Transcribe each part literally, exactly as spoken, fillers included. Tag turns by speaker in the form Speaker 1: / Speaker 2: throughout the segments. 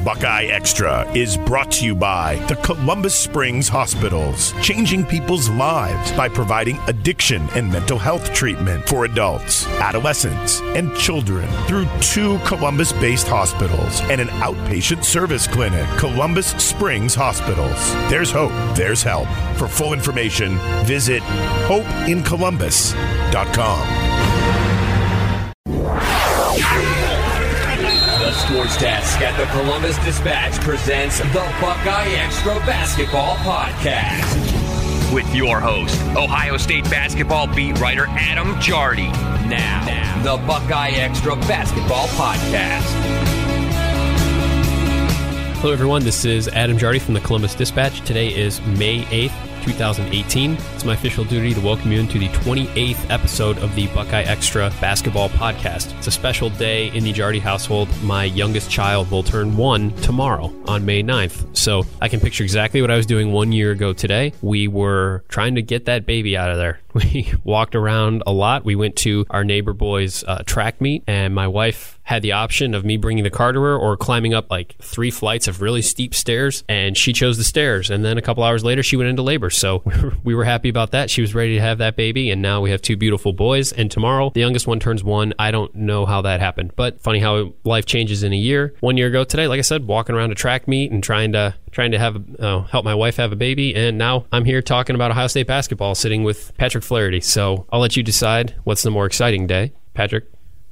Speaker 1: Buckeye Extra is brought to you by the Columbus Springs Hospitals, changing people's lives by providing addiction and mental health treatment for adults, adolescents, and children through two Columbus-based hospitals and an outpatient service clinic. Columbus Springs Hospitals. There's hope. There's help. For full information, visit hope in columbus dot com.
Speaker 2: The Sports Desk at the Columbus Dispatch presents the Buckeye Extra Basketball Podcast. With your host, Ohio State basketball beat writer Adam Jardy. Now, now, the Buckeye Extra Basketball Podcast.
Speaker 3: Hello, everyone. This is Adam Jardy from the Columbus Dispatch. Today is May eighth, twenty eighteen. It's my official duty to welcome you into the twenty-eighth episode of the Buckeye Extra Basketball Podcast. It's a special day in the Jardy household. My youngest child will turn one tomorrow on May ninth. So I can picture exactly what I was doing one year ago today. We were trying to get that baby out of there. We walked around a lot. We went to our neighbor boy's uh, track meet, and my wife had the option of me bringing the car to her or climbing up like three flights of really steep stairs, and she chose the stairs. And then a couple hours later, she went into labor. So we were happy about that. She was ready to have that baby, and now we have two beautiful boys. And tomorrow, the youngest one turns one. I don't know how that happened, but funny how life changes in a year. One year ago today, like I said, walking around a track meet and trying to trying to have uh, help my wife have a baby, and now I'm here talking about Ohio State basketball, sitting with Patrick Flaherty. So I'll let you decide what's the more exciting day, Patrick.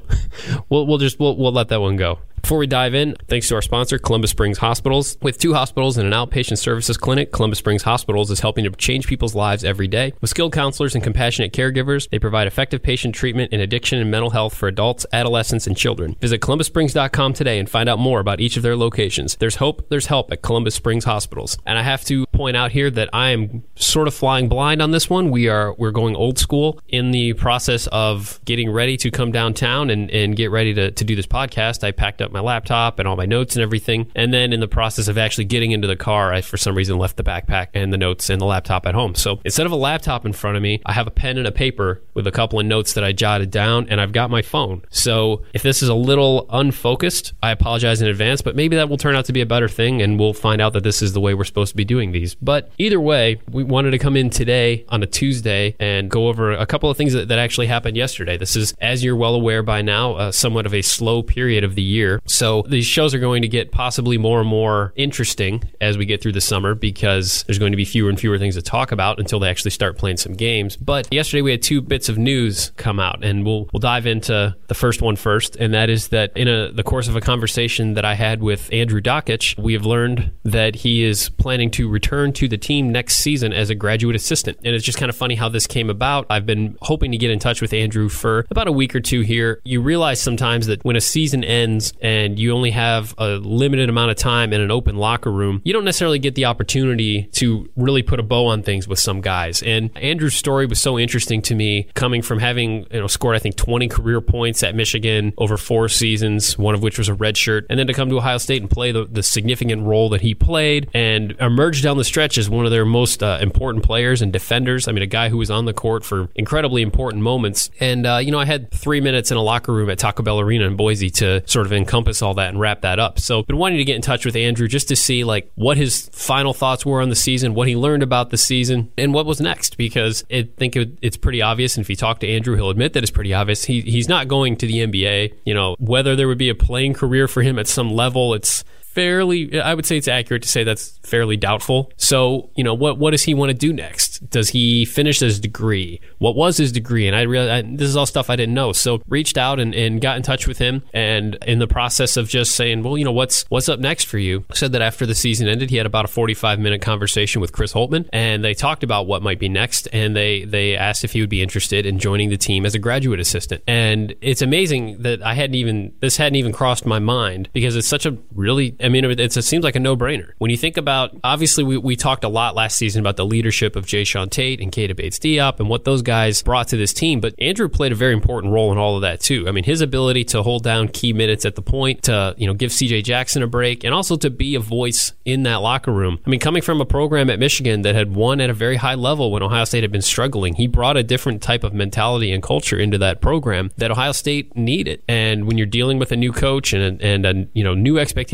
Speaker 3: we'll we'll just we'll we'll let that one go. Before we dive in, thanks to our sponsor, Columbus Springs Hospitals. With two hospitals and an outpatient services clinic, Columbus Springs Hospitals is helping to change people's lives every day. With skilled counselors and compassionate caregivers, they provide effective patient treatment in addiction and mental health for adults, adolescents, and children. Visit columbus springs dot com today and find out more about each of their locations. There's hope, there's help at Columbus Springs Hospitals. And I have to point out here that I am sort of flying blind on this one. We are we're going old school in the process of getting ready to come downtown and, and get ready to, to do this podcast. I packed up my laptop and all my notes and everything, and then in the process of actually getting into the car, I for some reason left the backpack and the notes and the laptop at home. So instead of a laptop in front of me, I have a pen and a paper with a couple of notes that I jotted down, and I've got my phone. So if this is a little unfocused, I apologize in advance, but maybe that will turn out to be a better thing, and we'll find out that this is the way we're supposed to be doing these. But either way, we wanted to come in today on a Tuesday and go over a couple of things that, that actually happened yesterday. This is, as you're well aware by now, uh, somewhat of a slow period of the year. So these shows are going to get possibly more and more interesting as we get through the summer, because there's going to be fewer and fewer things to talk about until they actually start playing some games. But yesterday we had two bits of news come out, and we'll we'll dive into the first one first, and that is that in a, the course of a conversation that I had with Andrew Dakich, we have learned that he is planning to return to the team next season as a graduate assistant. And it's just kind of funny how this came about. I've been hoping to get in touch with Andrew for about a week or two here. You realize sometimes that when a season ends and you only have a limited amount of time in an open locker room, you don't necessarily get the opportunity to really put a bow on things with some guys. And Andrew's story was so interesting to me, coming from having, you know, scored, I think, twenty career points at Michigan over four seasons, one of which was a red shirt, and then to come to Ohio State and play the, the significant role that he played and emerge down the stretch as one of their most uh, important players and defenders. I mean, a guy who was on the court for incredibly important moments. And, uh, you know, I had three minutes in a locker room at Taco Bell Arena in Boise to sort of encompass all that and wrap that up. So been wanting to get in touch with Andrew just to see like what his final thoughts were on the season, what he learned about the season, and what was next, because I think it, it's pretty obvious, and if you talk to Andrew, he'll admit that it's pretty obvious. He he's not going to the N B A. You know, whether there would be a playing career for him at some level, it's fairly, I would say it's accurate to say that's fairly doubtful. So, you know, what what does he want to do next? Does he finish his degree? What was his degree? And I realized this is all stuff I didn't know. So reached out and, and got in touch with him, and in the process of just saying, well, you know, what's what's up next for you? Said that after the season ended, he had about a forty-five minute conversation with Chris Holtmann, and they talked about what might be next, and they they asked if he would be interested in joining the team as a graduate assistant. And it's amazing that I hadn't even, this hadn't even crossed my mind, because it's such a really, I mean, it's, it seems like a no-brainer. When you think about, obviously, we, we talked a lot last season about the leadership of Jae'Sean Tate and Keita Bates-Diop and what those guys brought to this team, but Andrew played a very important role in all of that, too. I mean, his ability to hold down key minutes at the point, to, you know, give C J Jackson a break, and also to be a voice in that locker room. I mean, coming from a program at Michigan that had won at a very high level when Ohio State had been struggling, he brought a different type of mentality and culture into that program that Ohio State needed. And when you're dealing with a new coach and and a, you know, new expectations and a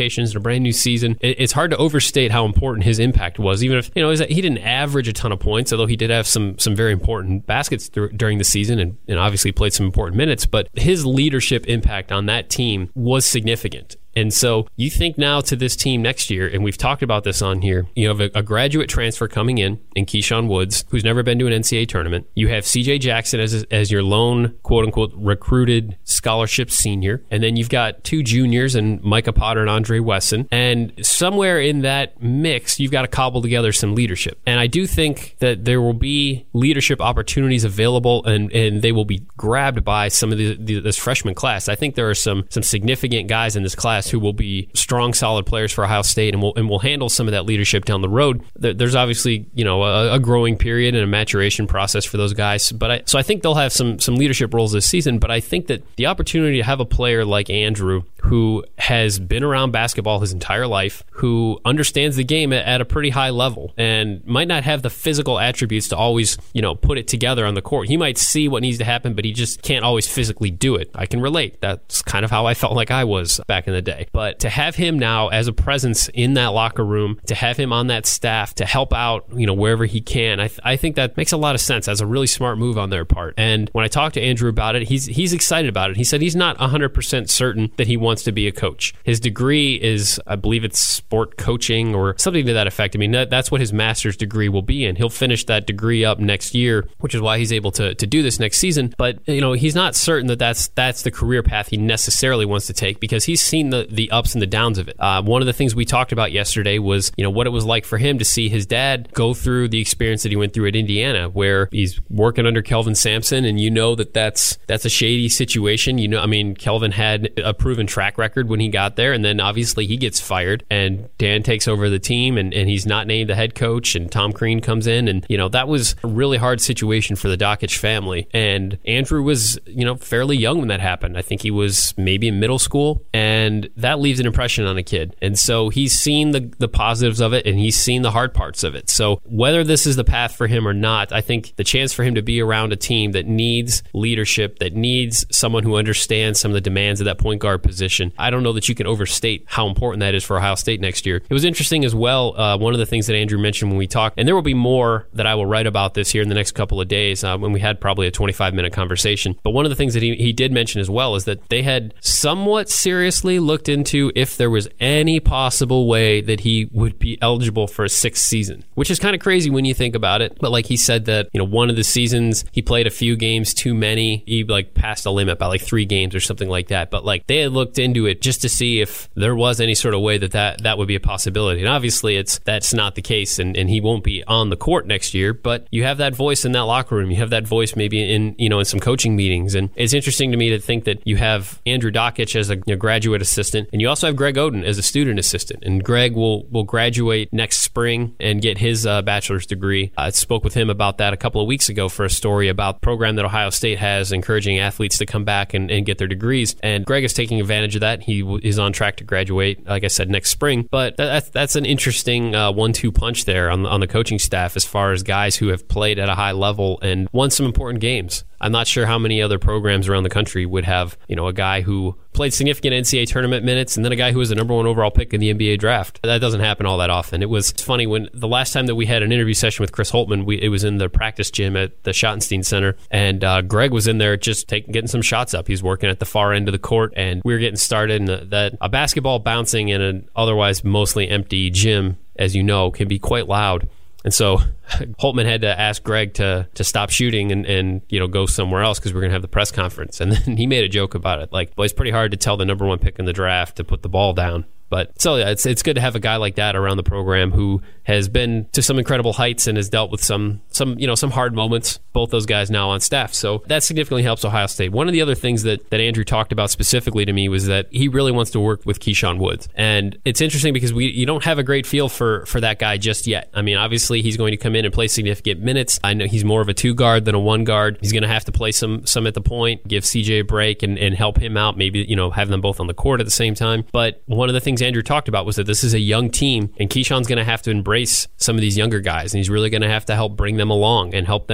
Speaker 3: brand new season. It, it's hard to overstate how important his impact was, even if, you know, he didn't average a ton of points, although he did have some some very important baskets th- during the season and, and obviously played some important minutes, but his leadership impact on that team was significant. And so you think now to this team next year, and we've talked about this on here, you have a, a graduate transfer coming in, in Keyshawn Woods, who's never been to an N C double A tournament. You have C J Jackson as as your lone, quote-unquote, recruited scholarship senior. And then you've got two juniors, and Micah Potter and Andre Wesson. And somewhere in that mix, you've got to cobble together some leadership. And I do think that there will be leadership opportunities available, and, and they will be grabbed by some of the, the, this freshman class. I think there are some some significant guys in this class who will be strong, solid players for Ohio State and will and will handle some of that leadership down the road. There's obviously, you know, a, a growing period and a maturation process for those guys. But I, so I think they'll have some some leadership roles this season. But I think that the opportunity to have a player like Andrew, who has been around basketball his entire life, who understands the game at, at a pretty high level and might not have the physical attributes to always, you know, put it together on the court. He might see what needs to happen, but he just can't always physically do it. I can relate. That's kind of how I felt like I was back in the day. But to have him now as a presence in that locker room, to have him on that staff to help out, you know, wherever he can, I, th- I think that makes a lot of sense as a really smart move on their part. And when I talked to Andrew about it, he's he's excited about it. He said he's not one hundred percent certain that he wants to be a coach. His degree is, I believe it's sport coaching or something to that effect. I mean, that, that's what his master's degree will be in. He'll finish that degree up next year, which is why he's able to, to do this next season. But, you know, he's not certain that that's, that's the career path he necessarily wants to take, because he's seen the, the ups and the downs of it. Uh, one of the things we talked about yesterday was, you know, what it was like for him to see his dad go through the experience that he went through at Indiana, where he's working under Kelvin Sampson, and you know that that's, that's a shady situation. You know, I mean, Kelvin had a proven track record when he got there, and then obviously he gets fired, and Dan takes over the team, and, and he's not named the head coach, and Tom Crean comes in, and, you know, that was a really hard situation for the Dakich family. And Andrew was, you know, fairly young when that happened. I think he was maybe in middle school, and that leaves an impression on a kid. And so he's seen the, the positives of it, and he's seen the hard parts of it. So whether this is the path for him or not, I think the chance for him to be around a team that needs leadership, that needs someone who understands some of the demands of that point guard position, I don't know that you can overstate how important that is for Ohio State next year. It was interesting as well, uh, one of the things that Andrew mentioned when we talked, and there will be more that I will write about this here in the next couple of days uh, when we had probably a twenty-five minute conversation. But one of the things that he, he did mention as well is that they had somewhat seriously looked into if there was any possible way that he would be eligible for a sixth season, which is kind of crazy when you think about it. But like he said that, you know, one of the seasons he played a few games too many. He like passed a limit by like three games or something like that. But like they had looked into it just to see if there was any sort of way that that, that would be a possibility. And obviously it's that's not the case, and, and he won't be on the court next year, but you have that voice in that locker room. You have that voice maybe in, you know, in some coaching meetings. And it's interesting to me to think that you have Andrew Dakich as a you know, graduate assistant, and you also have Greg Oden as a student assistant. And Greg will, will graduate next spring and get his uh, bachelor's degree. I spoke with him about that a couple of weeks ago for a story about the program that Ohio State has encouraging athletes to come back and, and get their degrees. And Greg is taking advantage of that. He w- is on track to graduate, like I said, next spring. But that's, that's an interesting uh, one two punch there on, on the coaching staff as far as guys who have played at a high level and won some important games. I'm not sure how many other programs around the country would have, you know, a guy who played significant N C double A tournament minutes and then a guy who was the number one overall pick in the N B A draft. That doesn't happen all that often. It was funny when the last time that we had an interview session with Chris Holtman, we, it was in the practice gym at the Schottenstein Center, and uh, Greg was in there just taking getting some shots up. He's working at the far end of the court, and we were getting started. And that a basketball bouncing in an otherwise mostly empty gym, as you know, can be quite loud. And so Holtman had to ask Greg to to stop shooting and, and you know go somewhere else because we're going to have the press conference. And then he made a joke about it. Like, well, it's pretty hard to tell the number one pick in the draft to put the ball down. But so yeah, it's it's good to have a guy like that around the program who has been to some incredible heights and has dealt with some some you know some hard moments. Both those guys now on staff, so that significantly helps Ohio State. One of the other things that, that Andrew talked about specifically to me was that he really wants to work with Keyshawn Woods, and it's interesting because we you don't have a great feel for for that guy just yet. I mean, obviously he's going to come in and play significant minutes. I know he's more of a two guard than a one guard. He's going to have to play some some at the point, give C J a break, and, and help him out. Maybe you know have them both on the court at the same time. But one of the things Andrew talked about was that this is a young team, and Keyshawn's going to have to embrace some of these younger guys, and he's really going to have to help bring them along and help them acclimate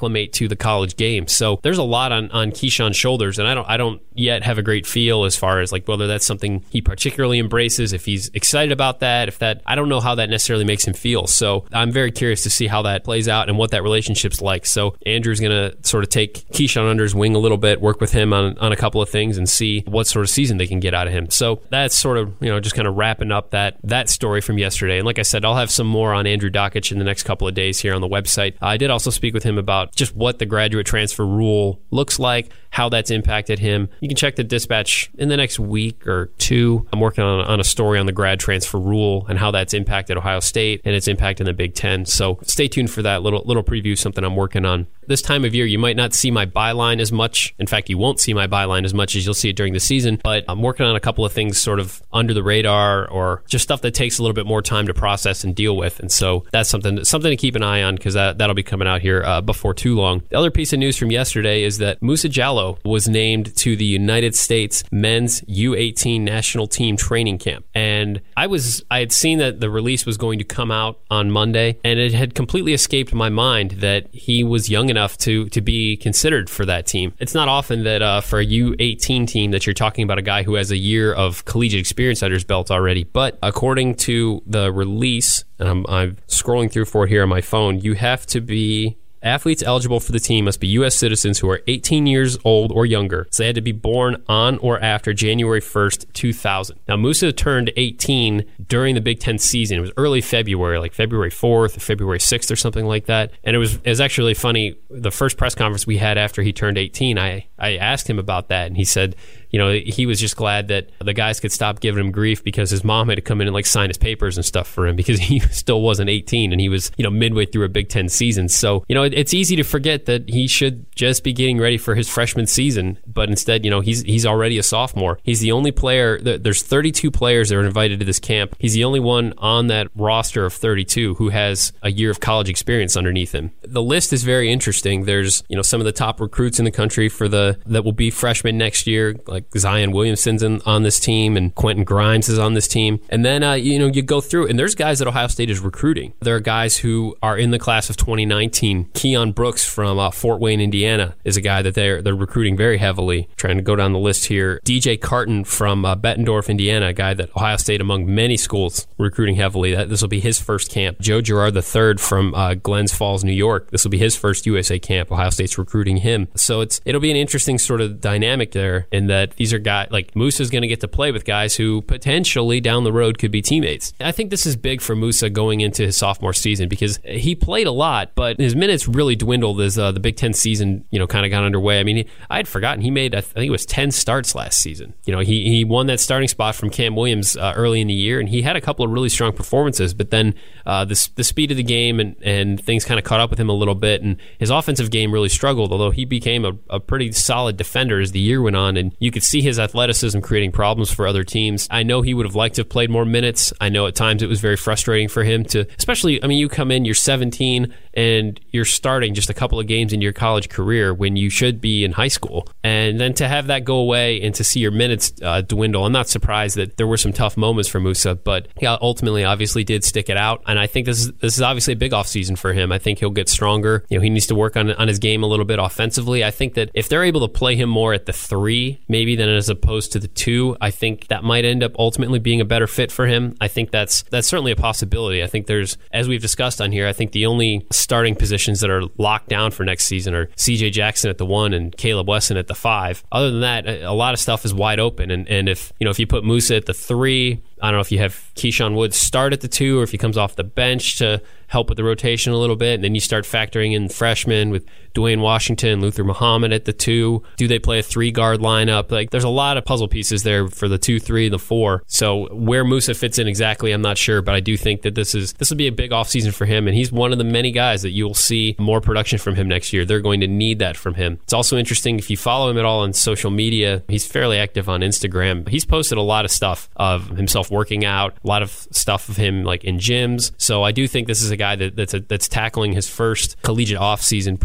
Speaker 3: acclimate to the college game. So there's a lot on, on Keyshawn's shoulders, and I don't I don't yet have a great feel as far as like whether that's something he particularly embraces, if he's excited about that, if that I don't know how that necessarily makes him feel. So I'm very curious to see how that plays out and what that relationship's like. So Andrew's going to sort of take Keyshawn under his wing a little bit, work with him on, on a couple of things and see what sort of season they can get out of him. So that's sort of, you know, just kind of wrapping up that that story from yesterday. And like I said, I'll have some more on Andrew Dakich in the next couple of days here on the website. I did also speak with him about just what the graduate transfer rule looks like, how that's impacted him. You can check the Dispatch in the next week or two. I'm working on, on a story on the grad transfer rule and how that's impacted Ohio State and its impact in the Big Ten. So stay tuned for that little little preview, something I'm working on. This time of year, you might not see my byline as much. In fact, you won't see my byline as much as you'll see it during the season. But I'm working on a couple of things sort of under the radar or just stuff that takes a little bit more time to process and deal with. And so that's something something to keep an eye on because that, that'll be coming out here uh, before too long. The other piece of news from yesterday is that Musa Jallow was named to the United States men's U eighteen national team training camp. And I was I had seen that the release was going to come out on Monday, and it had completely escaped my mind that he was young enough to to be considered for that team. It's not often that uh, for a U eighteen team that you're talking about a guy who has a year of collegiate experience under his belt already. But according to the release, and I'm, I'm scrolling through for it here on my phone, you have to be... Athletes eligible for the team must be U S citizens who are eighteen years old or younger. So they had to be born on or after January first, two thousand. Now, Musa turned eighteen during the Big Ten season. It was early February, like February fourth or February sixth or something like that. And it was, it was actually funny. The first press conference we had after he turned eighteen, I, I asked him about that, and he said, you know, he was just glad that the guys could stop giving him grief because his mom had to come in and like sign his papers and stuff for him because he still wasn't eighteen and he was, you know, midway through a Big Ten season. So, you know, it, it's easy to forget that he should just be getting ready for his freshman season, but instead, you know, he's he's already a sophomore. He's the only player, there's thirty-two players that are invited to this camp. He's the only one on that roster of thirty-two who has a year of college experience underneath him. The list is very interesting. There's, you know, some of the top recruits in the country for the that will be freshmen next year, like Like Zion Williamson's in, on this team, and Quentin Grimes is on this team. And then, uh, you know, you go through, and there's guys that Ohio State is recruiting. There are guys who are in the class of twenty nineteen. Keon Brooks from uh, Fort Wayne, Indiana, is a guy that they're they're recruiting very heavily. Trying to go down the list here. D J Carton from uh, Bettendorf, Indiana, a guy that Ohio State, among many schools, recruiting heavily. That This will be his first camp. Joe Girard the third from uh, Glens Falls, New York. This will be his first U S A camp. Ohio State's recruiting him. So it's it'll be an interesting sort of dynamic there in that these are guys, like Musa's going to get to play with guys who potentially down the road could be teammates. I think this is big for Musa going into his sophomore season because he played a lot, but his minutes really dwindled as uh, the Big Ten season, you know, kind of got underway. I mean, he, I had forgotten he made, I think it was ten starts last season. You know, he, he won that starting spot from Cam Williams uh, early in the year, and he had a couple of really strong performances, but then uh, the, the speed of the game and, and things kind of caught up with him a little bit, and his offensive game really struggled, although he became a, a pretty solid defender as the year went on, and you could see his athleticism creating problems for other teams. I know he would have liked to have played more minutes. I know at times it was very frustrating for him to, especially, I mean, you come in, you're seventeen, and you're starting just a couple of games in your college career when you should be in high school. And then to have that go away and to see your minutes uh, dwindle, I'm not surprised that there were some tough moments for Musa, but he ultimately obviously did stick it out. And I think this is this is obviously a big offseason for him. I think he'll get stronger. You know, he needs to work on, on his game a little bit offensively. I think that if they're able to play him more at the three, maybe than as opposed to the two, I think that might end up ultimately being a better fit for him. I think that's that's certainly a possibility. I think there's, as we've discussed on here, I think the only starting positions that are locked down for next season are C J Jackson at the one and Caleb Wesson at the five. Other than that, a lot of stuff is wide open. And, and if, you know, if you put Musa at the three, I don't know if you have Keyshawn Woods start at the two or if he comes off the bench to help with the rotation a little bit, and then you start factoring in freshmen with Dwayne Washington, Luther Muhammad at the two. Do they play a three-guard lineup? Like, there's a lot of puzzle pieces there for the two, three, and the four. So where Musa fits in exactly, I'm not sure, but I do think that this is this will be a big offseason for him, and he's one of the many guys that you will see more production from him next year. They're going to need that from him. It's also interesting, if you follow him at all on social media, he's fairly active on Instagram. He's posted a lot of stuff of himself working out, a lot of stuff of him like in gyms. So I do think this is a guy that, that's a, that's tackling his first collegiate offseason pretty seriously.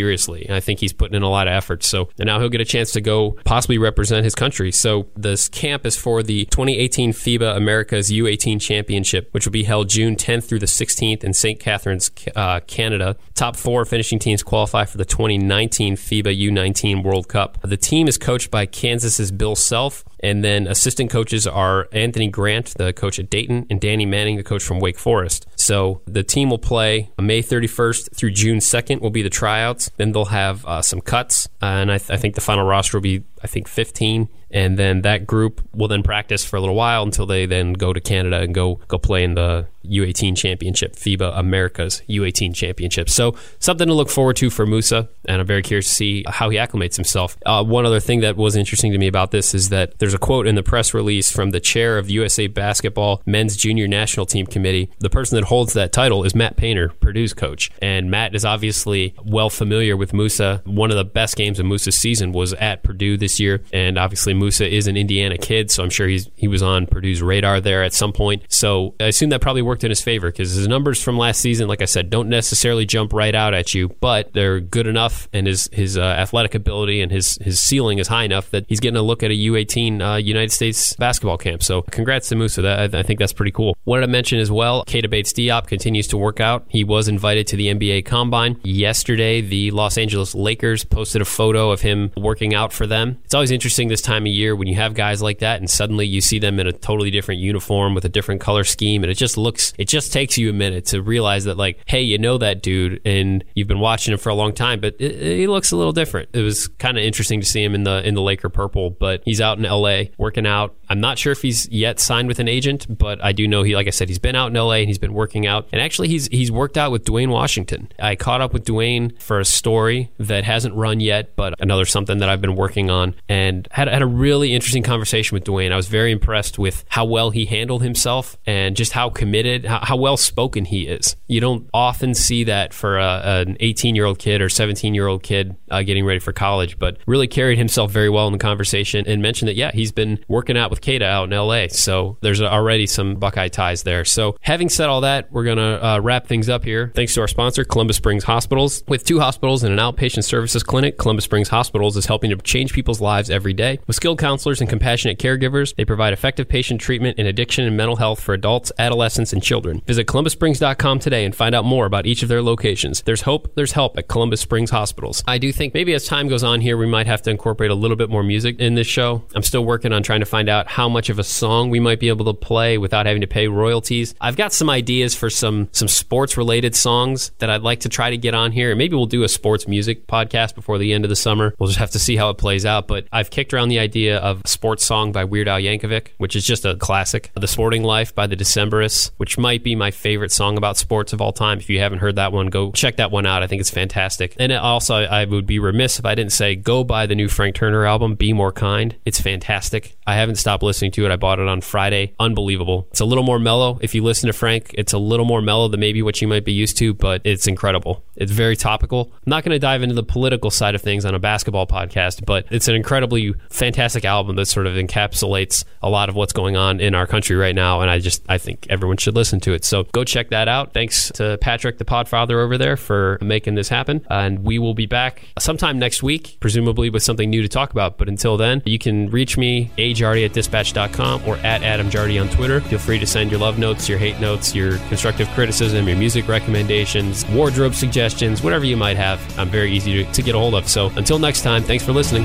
Speaker 3: seriously. I think he's putting in a lot of effort. So and now he'll get a chance to go possibly represent his country. So this camp is for the twenty eighteen FIBA America's U eighteen Championship, which will be held June tenth through the sixteenth in Saint Catharines, uh, Canada. Top four finishing teams qualify for the twenty nineteen FIBA U nineteen World Cup. The team is coached by Kansas's Bill Self, and then assistant coaches are Anthony Grant, the coach at Dayton, and Danny Manning, the coach from Wake Forest. So the team will play May thirty-first through June second will be the tryouts. Then they'll have uh, some cuts, uh, and I, th- I think the final roster will be, I think, fifteen. And then that group will then practice for a little while until they then go to Canada and go go play in the U eighteen Championship, FIBA America's U eighteen Championship. So something to look forward to for Musa, and I'm very curious to see how he acclimates himself. Uh, one other thing that was interesting to me about this is that there's a quote in the press release from the chair of the U S A Basketball Men's Junior National Team Committee. The person that holds that title is Matt Painter, Purdue's coach. And Matt is obviously well familiar with Musa. One of the best games of Musa's season was at Purdue this year, and obviously Musa is an Indiana kid, so I'm sure he's he was on Purdue's radar there at some point. So I assume that probably worked in his favor because his numbers from last season, like I said, don't necessarily jump right out at you, but they're good enough, and his his uh, athletic ability and his his ceiling is high enough that he's getting a look at a U eighteen uh, United States basketball camp. So congrats to Musa. That, I, I think that's pretty cool. Wanted to mention as well, Keita Bates-Diop continues to work out. He was invited to the N B A Combine. Yesterday, the Los Angeles Lakers posted a photo of him working out for them. It's always interesting this time of year when you have guys like that and suddenly you see them in a totally different uniform with a different color scheme, and it just looks, it just takes you a minute to realize that, like, hey, you know that dude and you've been watching him for a long time, but it, it, he looks a little different. It was kind of interesting to see him in the in the Laker purple, but he's out in L A working out. I'm not sure if he's yet signed with an agent, but I do know he, like I said, he's been out in L A and he's been working out, and actually he's he's worked out with Dwayne Washington. I caught up with Dwayne for a story that hasn't run yet, but another something that I've been working on, and had, had a really interesting conversation with Dwayne. I was very impressed with how well he handled himself and just how committed, how, how well spoken he is. You don't often see that for a, an eighteen-year-old kid or seventeen-year-old kid uh, getting ready for college, but really carried himself very well in the conversation and mentioned that, yeah, he's been working out with Keita out in L A, so there's already some Buckeye ties there. So having said all that, we're going to uh, wrap things up here. Thanks to our sponsor, Columbus Springs Hospitals. With two hospitals and an outpatient services clinic, Columbus Springs Hospitals is helping to change people's lives every day. With skilled counselors and compassionate caregivers, they provide effective patient treatment in addiction and mental health for adults, adolescents, and children. Visit columbus springs dot com today and find out more about each of their locations. There's hope, there's help at Columbus Springs Hospitals. I do think maybe as time goes on here, we might have to incorporate a little bit more music in this show. I'm still working on trying to find out how much of a song we might be able to play without having to pay royalties. I've got some ideas for some some sports-related songs that I'd like to try to get on here. Maybe we'll do a sports music podcast before the end of the summer. We'll just have to see how it plays out, but I've kicked around the idea of a sports song by Weird Al Yankovic, which is just a classic. The Sporting Life by the Decemberists, which might be my favorite song about sports of all time. If you haven't heard that one, go check that one out. I think it's fantastic. And it also, I would be remiss if I didn't say go buy the new Frank Turner album, Be More Kind. It's fantastic. I haven't stopped listening to it. I bought it on Friday. Unbelievable. It's a little more mellow. If you listen to Frank, it's a little more mellow than maybe what you might be used to, but it's incredible. It's very topical. I'm not going to dive into the political side of things on a basketball podcast, but it's an incredibly fantastic album that sort of encapsulates a lot of what's going on in our country right now, and I just I think everyone should listen to it. So go check that out. Thanks to Patrick, the Podfather over there, for making this happen, and we will be back sometime next week, presumably with something new to talk about. But until then, you can reach me, a jardy at dispatch dot com or at Adam Jardy on Twitter. Feel free to send your love notes, your hate notes, your constructive criticism, your music recommendations, wardrobe suggestions, whatever you might have. I'm very easy to, to get a hold of. So until next time, thanks for listening.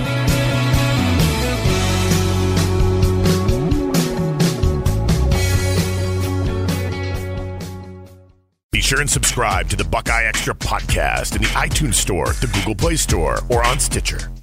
Speaker 1: Be sure and subscribe to the Buckeye Extra podcast in the iTunes Store, the Google Play Store, or on Stitcher.